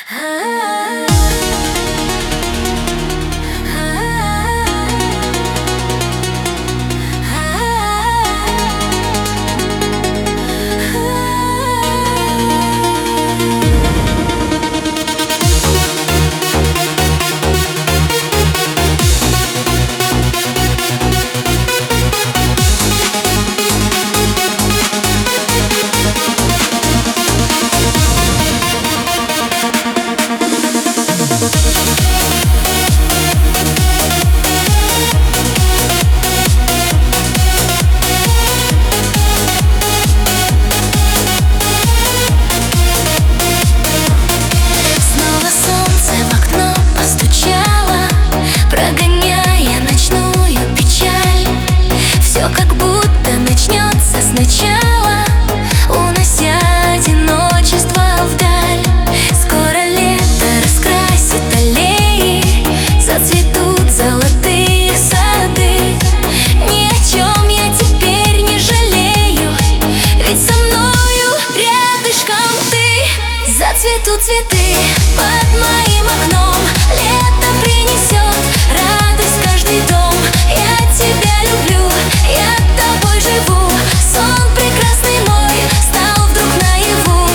Зацветут цветы под моим окном, лето принесет радость в каждый дом. Я тебя люблю, я тобой живу, сон прекрасный мой стал вдруг наяву.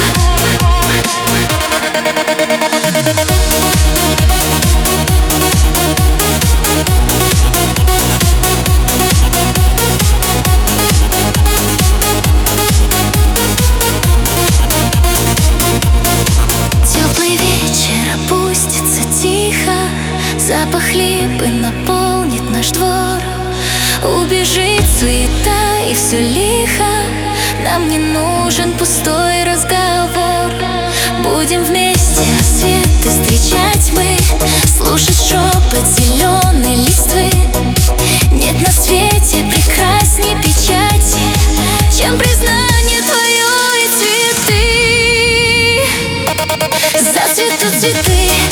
Запах липы наполнит наш двор. Убежит суета и все лихо. Нам не нужен пустой разговор. Будем вместе рассветы встречать мы, слушать шепот зеленой листвы. Нет на свете прекрасней печати, чем признание твое и цветы. Зацветут цветы